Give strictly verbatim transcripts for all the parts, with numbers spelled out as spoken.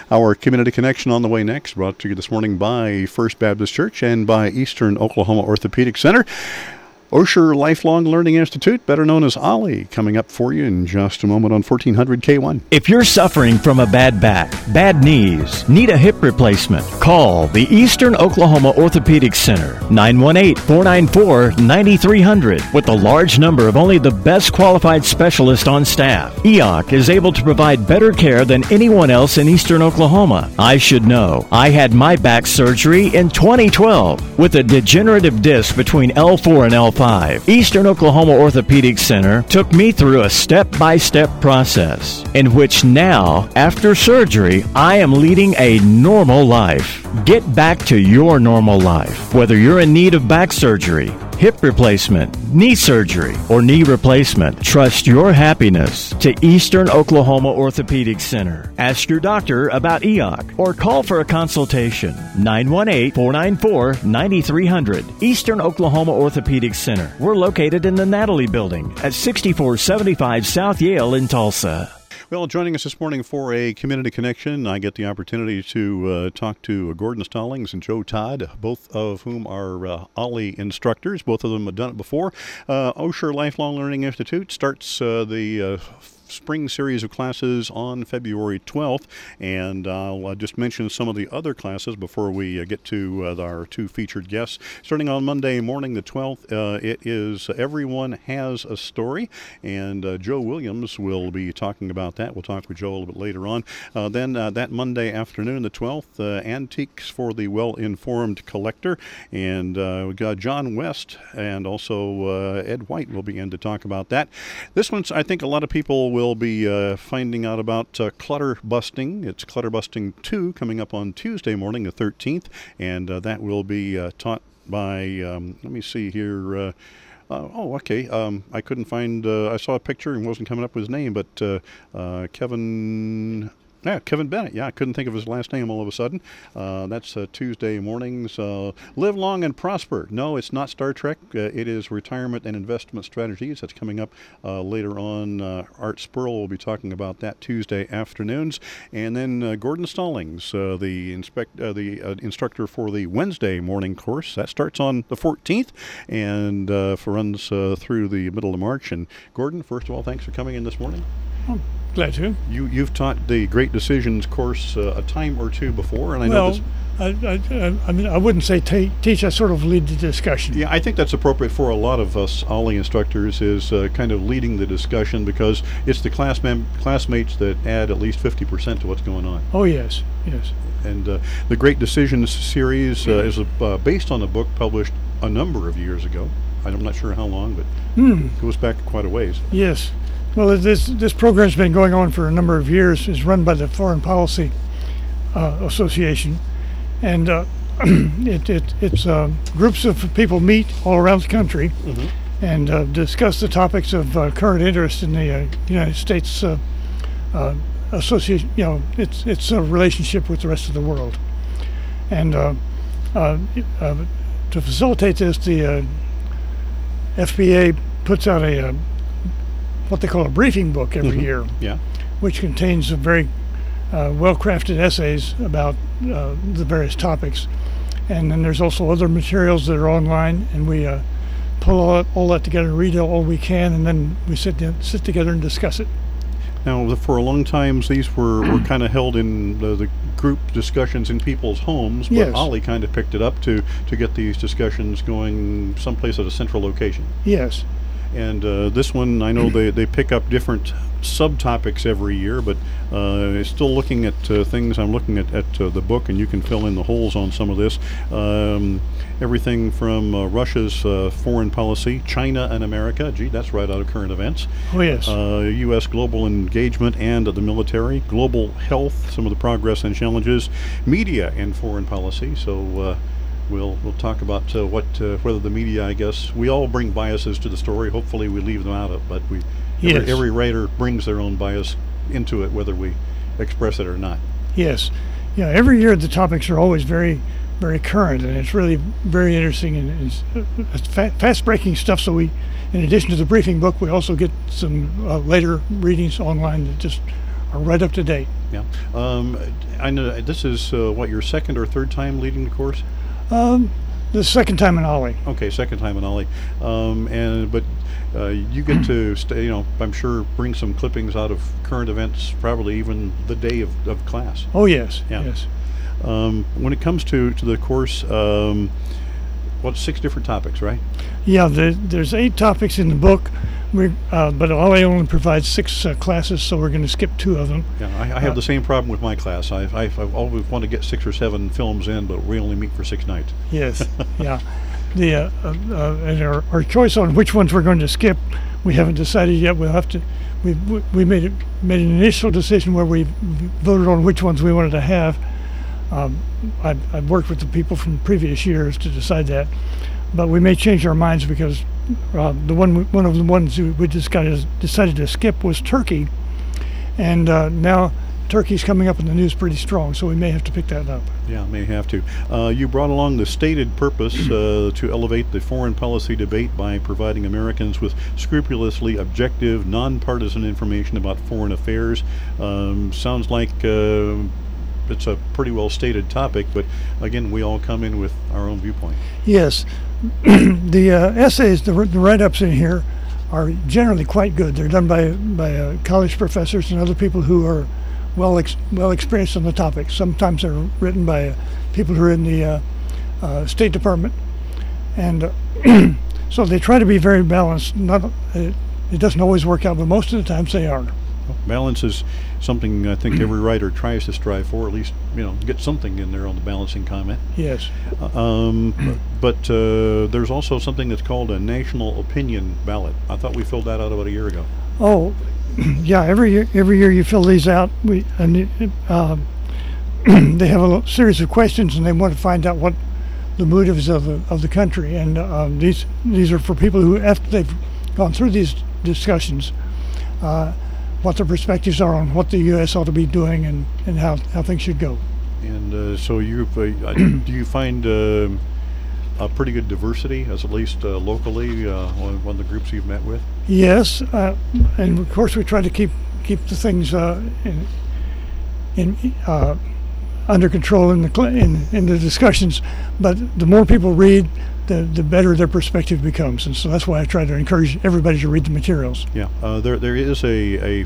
Our Community Connection on the way next, brought to you this morning by First Baptist Church and by Eastern Oklahoma Orthopedic Center. Osher Lifelong Learning Institute, better known as OLLI, coming up for you in just a moment on fourteen hundred K one. If you're suffering from a bad back, bad knees, need a hip replacement, call the Eastern Oklahoma Orthopedic Center, nine one eight, four nine four, nine three zero zero. With a large number of only the best qualified specialists on staff, E O C is able to provide better care than anyone else in Eastern Oklahoma. I should know. I had my back surgery in twenty twelve with a degenerative disc between L four and L five. Eastern Oklahoma Orthopedic Center took me through a step-by-step process in which now, after surgery, I am leading a normal life. Get back to your normal life, whether you're in need of back surgery, hip replacement, knee surgery, or knee replacement. Trust your happiness to Eastern Oklahoma Orthopedic Center. Ask your doctor about E O C or call for a consultation. nine one eight, four nine four, nine three zero zero. Eastern Oklahoma Orthopedic Center. We're located in the Natalie Building at sixty-four seventy-five South Yale in Tulsa. Well, joining us this morning for a Community Connection, I get the opportunity to uh, talk to Gordon Stallings and Joe Todd, both of whom are uh, OLLI instructors. Both of them have done it before. Uh, Osher Lifelong Learning Institute starts uh, the uh, spring series of classes on February twelfth, and I'll uh, just mention some of the other classes before we uh, get to uh, our two featured guests. Starting on Monday morning the twelfth, uh, it is Everyone Has a Story, and uh, Joe Williams will be talking about that. We'll talk with Joe a little bit later on. Uh, then uh, that Monday afternoon, the twelfth, uh, Antiques for the Well-Informed Collector, and uh, we got John West and also uh, Ed White will be in to talk about that. This one's, I think a lot of people will We'll be uh, finding out about uh, clutter busting. It's Clutter Busting two coming up on Tuesday morning, the thirteenth, and uh, that will be uh, taught by, um, let me see here, uh, uh, oh, okay, um, I couldn't find, uh, I saw a picture and wasn't coming up with his name, but uh, uh, Kevin... Yeah, Kevin Bennett. Yeah, I couldn't think of his last name all of a sudden. Uh, that's uh, Tuesday mornings. Uh, Live Long and Prosper. No, it's not Star Trek. Uh, it is Retirement and Investment Strategies. That's coming up uh, later on. Uh, Art Spurl will be talking about that Tuesday afternoons. And then uh, Gordon Stallings, uh, the inspect, uh, the uh, instructor for the Wednesday morning course. That starts on the fourteenth and uh, runs uh, through the middle of March. And Gordon, first of all, thanks for coming in this morning. Oh. Glad to. You, you've taught the Great Decisions course uh, a time or two before, and I well, know this... I, I, I mean, I wouldn't say t- teach, I sort of lead the discussion. Yeah, I think that's appropriate for a lot of us OLLI instructors, is uh, kind of leading the discussion, because it's the class mem- classmates that add at least fifty percent to what's going on. Oh, yes, yes. And uh, the Great Decisions series uh, is uh, based on a book published a number of years ago. I'm not sure how long, but mm. it goes back quite a ways. Yes. Well, this this program's been going on for a number of years. It's run by the Foreign Policy uh, Association, and uh, it, it it's uh, groups of people meet all around the country mm-hmm. and uh, discuss the topics of uh, current interest in the uh, United States uh, uh, association. You know, it's it's a relationship with the rest of the world, and uh, uh, uh, to facilitate this, the uh, F B A puts out a uh, what they call a briefing book every mm-hmm. year, yeah. which contains some very uh, well-crafted essays about uh, the various topics. And then there's also other materials that are online, and we uh, pull all that, all that together, read all we can, and then we sit down, sit together and discuss it. Now, for a long time, these were, were kind of held in the, the group discussions in people's homes, but yes. OLLI kind of picked it up to, to get these discussions going someplace at a central location. Yes. And uh, this one, I know they, they pick up different subtopics every year, but uh, still looking at uh, things. I'm looking at, at uh, the book, and you can fill in the holes on some of this. Um, everything from uh, Russia's uh, foreign policy, China and America. Gee, that's right out of current events. Oh, yes. Uh, U S global engagement and the military, global health, some of the progress and challenges, media and foreign policy. So uh, We'll we'll talk about uh, what uh, whether the media, I guess, we all bring biases to the story. Hopefully we leave them out of, but we yes. every, every writer brings their own bias into it, whether we express it or not. Yes. Yeah, every year the topics are always very, very current, and it's really very interesting, and it's, it's fa- fast-breaking stuff. So we, in addition to the briefing book, we also get some uh, later readings online that just are right up to date. Yeah. Um, I know this is uh, what, your second or third time leading the course? Um, the second time in Ollie. Okay, second time in Ollie. Um, and but uh, you get to stay. You know, I'm sure bring some clippings out of current events, probably even the day of, of class. Oh yes. Yeah. Yes. Um, when it comes to to the course, um, what six different topics, right? Yeah. There, there's eight topics in the book. We, uh, but Ollie only provides six uh, classes, so we're going to skip two of them. Yeah, I, I have Uh, the same problem with my class. I, I, I've always want to get six or seven films in, but we only meet for six nights. Yes. Yeah. The uh, uh, uh, and our, our choice on which ones we're going to skip, we haven't decided yet. We'll have to. We we made it made an initial decision where we voted on which ones we wanted to have. Um, I've, I've worked with the people from previous years to decide that, but we may change our minds because uh, the one we, one of the ones we just got decided to skip was Turkey, and uh, now Turkey's coming up in the news pretty strong, so we may have to pick that up. Yeah, may have to. Uh, you brought along the stated purpose uh, to elevate the foreign policy debate by providing Americans with scrupulously objective, nonpartisan information about foreign affairs. Um, sounds like uh, it's a pretty well stated topic, but again, we all come in with our own viewpoint. Yes, the uh, essays, the, the write-ups in here are generally quite good. They're done by by uh, college professors and other people who are well ex- well experienced on the topic. Sometimes they're written by uh, people who are in the uh, uh, State Department, and uh, so they try to be very balanced. Not uh, it doesn't always work out, but most of the times they are. Balance is something I think every writer tries to strive for, at least, you know, get something in there on the balancing comment. Yes. Uh, um, but uh, there's also something that's called a national opinion ballot. I thought we filled that out about a year ago. Oh, yeah. Every year, every year you fill these out. We and uh, they have a lo- series of questions, and they want to find out what the motives of the of the country. And uh, these these are for people who, after they've gone through these discussions, uh, what their perspectives are on what the U S ought to be doing and, and how, how things should go. And uh, so you uh, do you find uh, a pretty good diversity, as at least uh, locally, uh, on one of the groups you've met with? Yes, uh, and of course we try to keep keep the things uh, in, in uh, under control in the cl- in, in the discussions. But the more people read, the the better their perspective becomes, and so that's why I try to encourage everybody to read the materials. Yeah, uh, there there is a a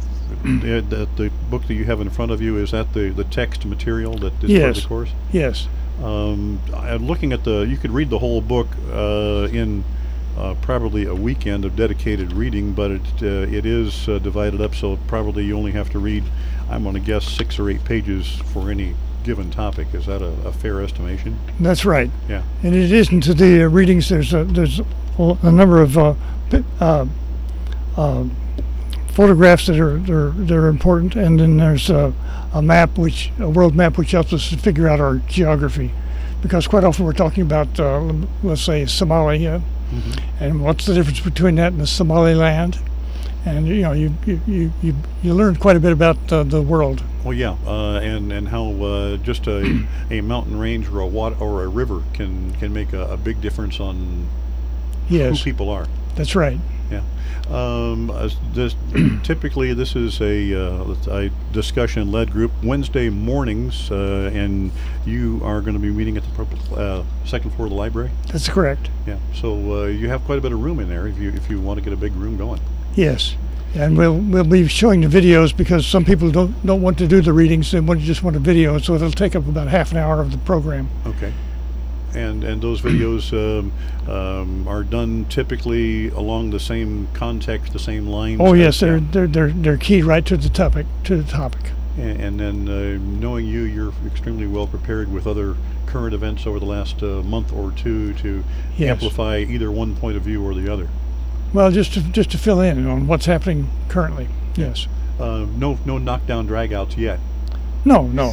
the, the book that you have in front of you, is that the the text material that is Yes. part of the course? Yes. Um, I'm looking at the, you could read the whole book uh, in uh, probably a weekend of dedicated reading, but it uh, it is uh, divided up, so probably you only have to read, I'm going to guess, six or eight pages for any given topic. Is that a, a fair estimation? That's right. Yeah. In addition to the uh, readings, there's a, there's a number of uh, pi- uh, uh, photographs that are that are, that are important, and then there's a, a map, which a world map, which helps us to figure out our geography, because quite often we're talking about, uh, let's say, Somalia, mm-hmm. and what's the difference between that and the Somaliland, and you know you you you you, you learn quite a bit about uh, the world. Well, yeah, uh, and and how uh, just a a mountain range or a water or a river can can make a, a big difference on Yes. who people are. That's right. Yeah. Um, as this, typically, this is a, uh, a discussion-led group Wednesday mornings, uh, and you are going to be meeting at the purple, uh, second floor of the library. That's correct. Yeah. So uh, you have quite a bit of room in there if you if you want to get a big room going. Yes. And we'll we'll be showing the videos, because some people don't don't want to do the readings; they want just want a video, so it'll take up about half an hour of the program. Okay. And and those videos um, um, are done typically along the same context, the same lines. Oh yes, as- they're they're they're they're keyed right to the topic to the topic. And, and then uh, knowing you, you're extremely well prepared with other current events over the last uh, month or two to Yes. amplify either one point of view or the other. Well, just to just to fill in on what's happening currently. Yes. Uh, no no knockdown dragouts yet. No, no.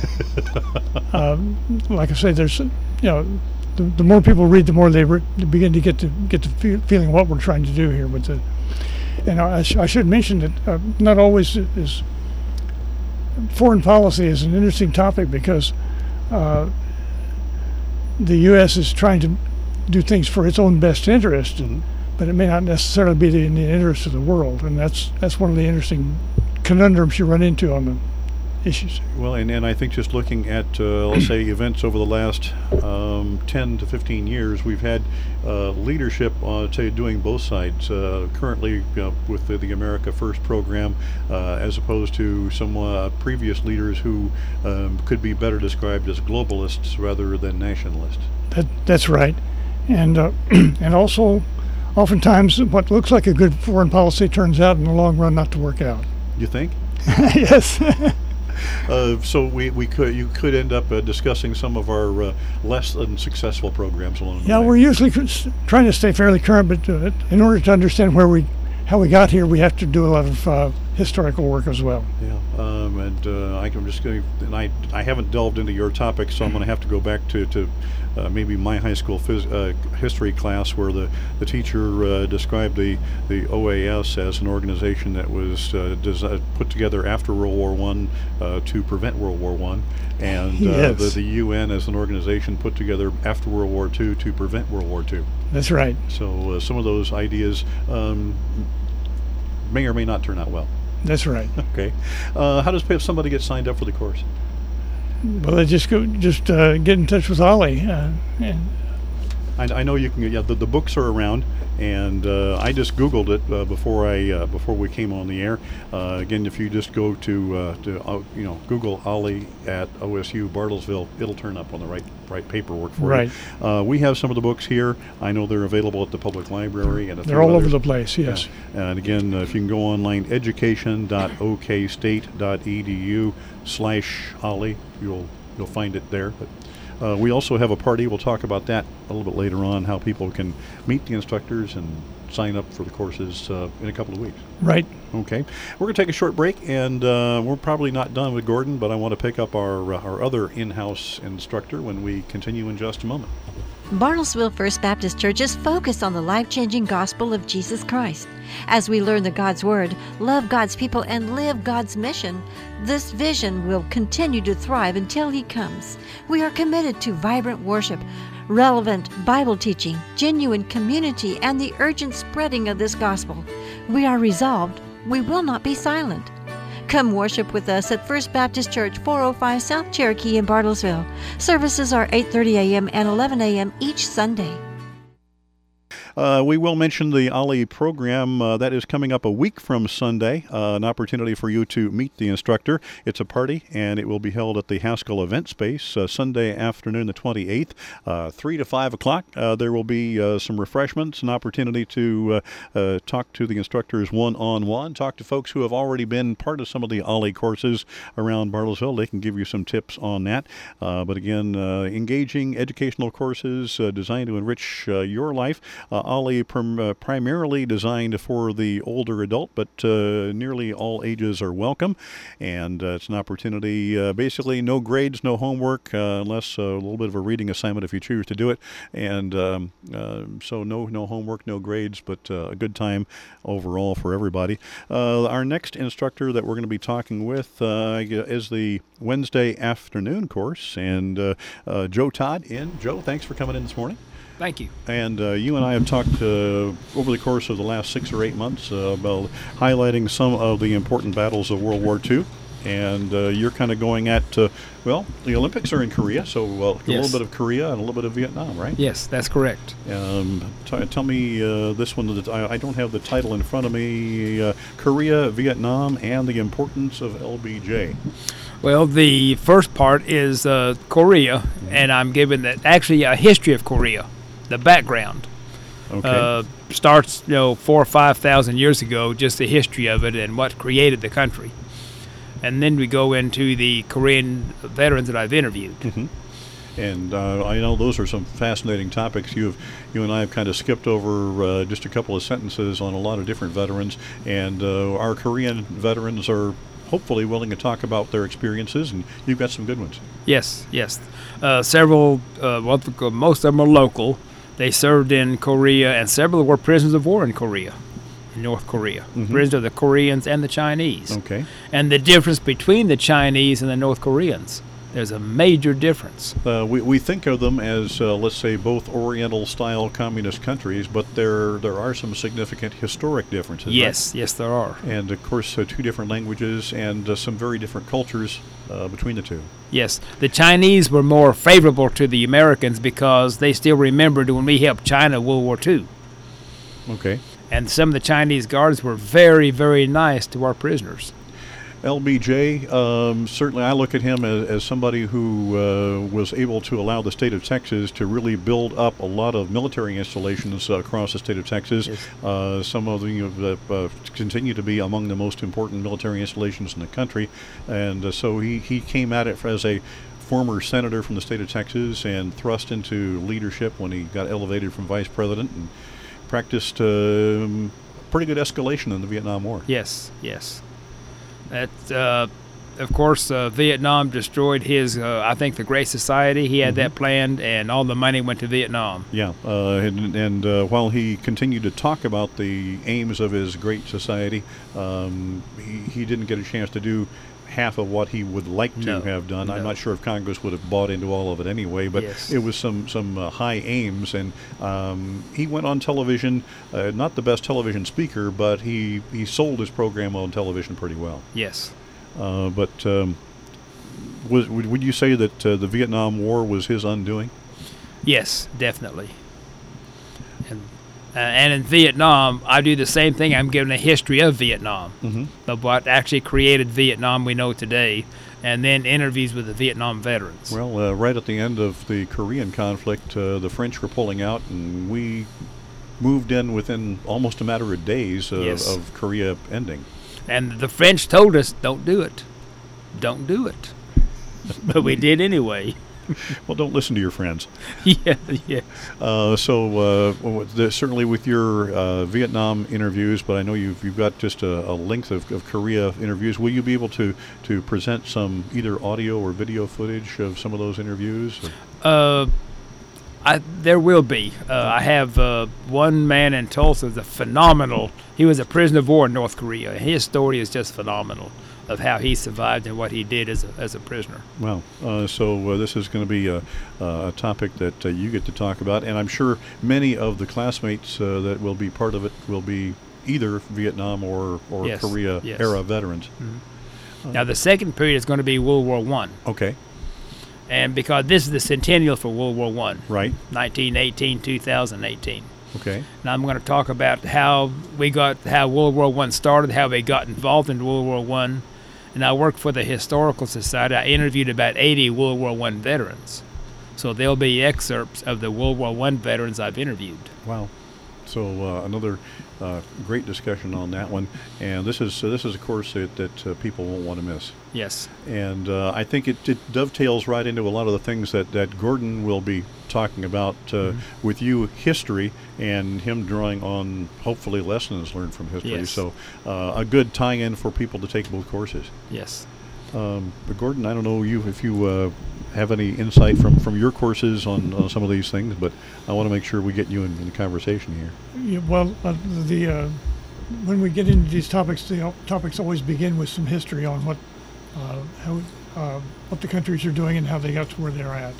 um, like I say, there's you know, the, the more people read, the more they, re- they begin to get to get the feel, feeling what we're trying to do here with the. And I, sh- I should mention that uh, not always is foreign policy is an interesting topic, because uh, the U S is trying to do things for its own best interest, Mm-hmm. but it may not necessarily be the, in the interest of the world, and that's that's one of the interesting conundrums you run into on the issues. Well, and, and I think just looking at, uh, let's say, events over the last um, ten to fifteen years, we've had uh, leadership, uh, say, doing both sides. Uh, currently, uh, with the, the America First program, uh, as opposed to some uh, previous leaders who um, could be better described as globalists rather than nationalists. That, that's right. And, uh, and also, oftentimes, what looks like a good foreign policy turns out in the long run not to work out. You think? Yes. Uh, so we, we could you could end up uh, discussing some of our uh, less than successful programs along the Yeah, way. we're usually c- trying to stay fairly current, but uh, in order to understand where we, how we got here, we have to do a lot of uh, historical work as well. Yeah, um, and uh, I'm just going to, and I I haven't delved into your topic, so I'm going to have to go back to to uh, maybe my high school phys- uh, history class where the the teacher uh, described the the O A S as an organization that was uh, desi- put together after World War One uh, to prevent World War One, and uh, Yes. the the U N as an organization put together after World War Two to prevent World War Two. That's right. So uh, some of those ideas um, may or may not turn out well. That's right. Okay. Uh, how does somebody get signed up for the course? Well, they just go, just uh, get in touch with Ollie. Uh, and I, I know you can. Yeah, the, the books are around, and uh, I just Googled it uh, before I uh, before we came on the air. Uh, again, if you just go to uh, to uh, you know Google Ollie at O S U Bartlesville, it'll turn up on the right right paperwork for Right. you. Uh, we have some of the books here. I know they're available at the public library, and a they're few all over others. the place. Yes. Yeah. And again, uh, if you can go online, education dot o k state dot e d u slash Ollie, you'll you'll find it there. But uh, we also have a party. We'll talk about that a little bit later on, how people can meet the instructors and sign up for the courses uh, in a couple of weeks. Right. Okay. We're going to take a short break, and uh, we're probably not done with Gordon, but I want to pick up our, uh, our other in-house instructor when we continue in just a moment. Bartlesville First Baptist Church is focused on the life-changing gospel of Jesus Christ. As we learn the God's Word, love God's people, and live God's mission, this vision will continue to thrive until He comes. We are committed to vibrant worship, relevant Bible teaching, genuine community, and the urgent spreading of this gospel. We are resolved. We will not be silent. Come worship with us at First Baptist Church, four oh five South Cherokee in Bartlesville. Services are eight thirty a.m. and eleven a.m. each Sunday. Uh, we will mention the Ollie program. Uh, that is coming up a week from Sunday, uh, an opportunity for you to meet the instructor. It's a party, and it will be held at the Haskell Event Space uh, Sunday afternoon, the twenty-eighth, uh, three to five o'clock. Uh, there will be uh, some refreshments, an opportunity to uh, uh, talk to the instructors one-on-one, talk to folks who have already been part of some of the Ollie courses around Bartlesville. They can give you some tips on that. Uh, but again, uh, engaging educational courses uh, designed to enrich uh, your life. Uh, Ollie prim- uh, primarily designed for the older adult, but uh, nearly all ages are welcome. And uh, it's an opportunity, uh, basically no grades, no homework, uh, unless uh, a little bit of a reading assignment if you choose to do it. And um, uh, so no no homework, no grades, but uh, a good time overall for everybody. Uh, our next instructor that we're going to be talking with uh, is the Wednesday afternoon course. And uh, uh, Joe Todd in. Joe, thanks for coming in this morning. Thank you. And uh, you and I have talked uh, over the course of the last six or eight months uh, about highlighting some of the important battles of World War Two. And uh, you're kind of going at, uh, well, the Olympics are in Korea, so uh, a Yes. little bit of Korea and a little bit of Vietnam, right? Yes, that's correct. Um, t- tell me uh, this one, that I, I don't have the title in front of me, uh, Korea, Vietnam, and the importance of L B J. Well, the first part is uh, Korea, and I'm giving that actually a history of Korea, the background. Okay. Uh, starts, you know, four or five thousand years ago, just the history of it and what created the country. And then we go into the Korean veterans that I've interviewed. Mm-hmm. And uh, I know those are some fascinating topics. You've, you and I have kind of skipped over uh, just a couple of sentences on a lot of different veterans, and uh, our Korean veterans are hopefully willing to talk about their experiences, and you've got some good ones. Yes, yes. Uh, several, uh, well, most of them are local. They served in Korea, and several were prisoners of war in Korea, in North Korea. Mm-hmm. Prisoners of the Koreans and the Chinese. Okay. And the difference between the Chinese and the North Koreans. There's a major difference. Uh, we, we think of them as, uh, let's say, both Oriental-style communist countries, but there there are some significant historic differences. Yes, right? yes, there are. And, of course, uh, two different languages and uh, some very different cultures uh, between the two. Yes, the Chinese were more favorable to the Americans because they still remembered when we helped China World War Two. Okay. And some of the Chinese guards were very, very nice to our prisoners. L B J, um, certainly I look at him as, as somebody who uh, was able to allow the state of Texas to really build up a lot of military installations uh, across the state of Texas. Yes. Uh, some of them uh, uh, continue to be among the most important military installations in the country. And uh, so he, he came at it as a former senator from the state of Texas and thrust into leadership when he got elevated from vice president and practiced um, pretty good escalation in the Vietnam War. Yes, yes. That, uh, of course, uh, Vietnam destroyed his, uh, I think, the Great Society. He had Mm-hmm. that planned, and all the money went to Vietnam. Yeah, uh, and, and uh, while he continued to talk about the aims of his Great Society, um, he, he didn't get a chance to do half of what he would like to No, have done. I'm no. not sure if Congress would have bought into all of it anyway, but Yes. it was some some uh, high aims, and um, he went on television, uh, not the best television speaker, but he, he sold his program on television pretty well. Yes. Uh, but um, was, would, would you say that uh, the Vietnam War was his undoing? Yes, definitely. And, uh, and in Vietnam, I do the same thing. I'm giving a history of Vietnam, Mm-hmm. of what actually created Vietnam we know today, and then interviews with the Vietnam veterans. Well, uh, right at the end of the Korean conflict, uh, the French were pulling out, and we moved in within almost a matter of days of, Yes. of Korea ending. And the French told us, don't do it. Don't do it. But we did anyway. Well, don't listen to your friends. yeah, yeah. Uh, so uh, well, the, certainly with your uh, Vietnam interviews, but I know you've you've got just a, a length of, of Korea interviews. Will you be able to, to present some either audio or video footage of some of those interviews? Or? Uh, I, there will be. Uh, I have uh, one man in Tulsa, the phenomenal. He was a prisoner of war in North Korea. His story is just phenomenal of how he survived and what he did as a, as a prisoner. Wow. Uh, so uh, this is going to be a, a topic that uh, you get to talk about, and I'm sure many of the classmates uh, that will be part of it will be either Vietnam or, or Yes, Korea yes. era veterans. Now, the second period is going to be World War One, Okay. and because this is the centennial for World War One, Right. nineteen eighteen, two thousand eighteen. Okay. Now I'm going to talk about how we got, how World War One started, how we got involved in World War One, and I worked for the Historical Society. I interviewed about eighty World War One veterans, so there'll be excerpts of the World War One veterans I've interviewed. Wow. So uh, another uh, great discussion on that one, and this is uh, this is a course that, that uh, people won't want to miss. Yes. And uh, I think it, it dovetails right into a lot of the things that, that Gordon will be talking about uh, Mm-hmm. with you, history, and him drawing on hopefully lessons learned from history. Yes. So uh, a good tie-in for people to take both courses. Yes. Um, but Gordon, I don't know you if you uh, have any insight from, from your courses on, on some of these things, but I want to make sure we get you in, in the conversation here. Yeah, well, uh, the uh, when we get into these topics, the al- topics always begin with some history on what uh, how uh, what the countries are doing and how they got to where they're at.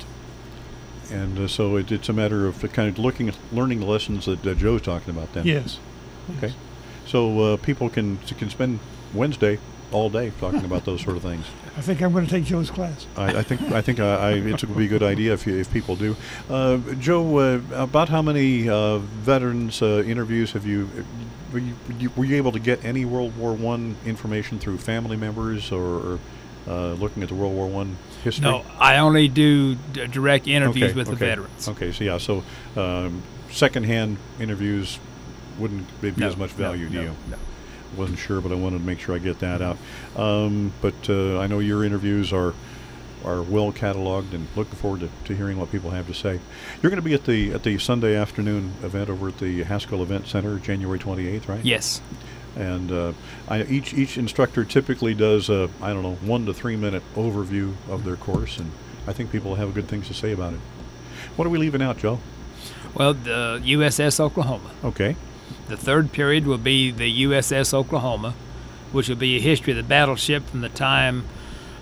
And uh, so it, it's a matter of kind of looking at learning the lessons that uh, Joe's talking about then. Yes. Okay. So uh, people can can spend Wednesday all day talking about those sort of things. I think I'm going to take Joe's class. I, I think I think I, I, it would be a good idea if you, if people do. Uh, Joe, uh, about how many uh, veterans uh, interviews have you were, you? were you able to get any World War One information through family members or, or uh, looking at the World War One history? No, I only do d- direct interviews Okay, with okay. the veterans. Okay, so yeah, so um, secondhand interviews wouldn't be No, as much no, value to no, you. no. Wasn't sure, but I wanted to make sure I get that out. Um, but uh, I know your interviews are are well cataloged, and looking forward to, to hearing what people have to say. You're going to be at the at the Sunday afternoon event over at the Haskell Event Center, January twenty-eighth, right? Yes. And uh, I, each each instructor typically does a I don't know one to three minute overview of their course, and I think people have good things to say about it. What are we leaving out, Joe? Well, the U S S Oklahoma. Okay. The third period will be the U S S Oklahoma, which will be a history of the battleship from the time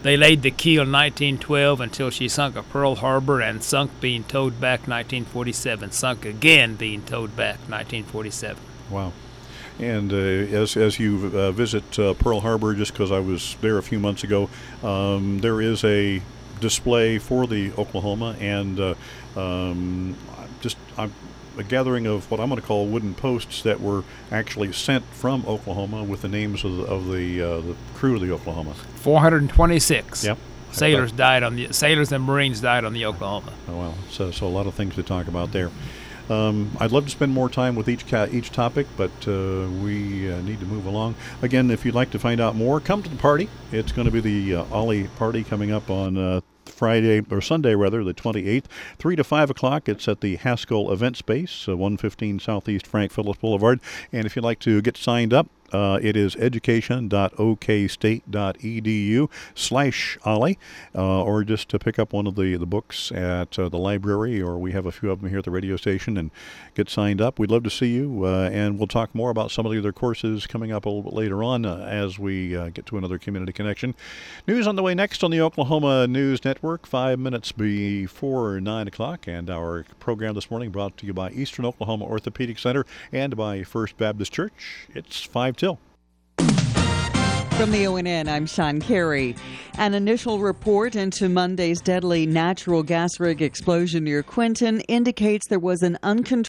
They laid the keel in nineteen twelve until she sunk at Pearl Harbor and sunk being towed back nineteen forty-seven, sunk again being towed back nineteen forty-seven. Wow. And uh, as as you uh, visit uh, Pearl Harbor, just because I was there a few months ago, um, there is a display for the Oklahoma, and uh, um, just I'm a gathering of what I'm going to call wooden posts that were actually sent from Oklahoma with the names of the, of the, uh, the crew of the Oklahoma. four hundred twenty-six. Yep. Sailors died on the sailors and Marines died on the Oklahoma. Oh well, so so a lot of things to talk about there. Um, I'd love to spend more time with each ca- each topic, but uh, we uh, need to move along. Again, if you'd like to find out more, come to the party. It's going to be the uh, Ollie party coming up on uh, Friday, or Sunday rather, the twenty-eighth, three to five o'clock. It's at the Haskell Event Space, uh, one fifteen Southeast Frank Phillips Boulevard. And if you'd like to get signed up, Uh, it is education.okstate.edu slash Ollie, uh, or just to pick up one of the, the books at uh, the library, or we have a few of them here at the radio station, and get signed up. We'd love to see you, uh, and we'll talk more about some of the other courses coming up a little bit later on uh, as we uh, get to another Community Connection. News on the way next on the Oklahoma News Network, five minutes before nine o'clock, and our program this morning brought to you by Eastern Oklahoma Orthopedic Center and by First Baptist Church. It's five till. From the O N N, I'm Sean Carey. An initial report into Monday's deadly natural gas rig explosion near Quinton indicates there was an uncontrolled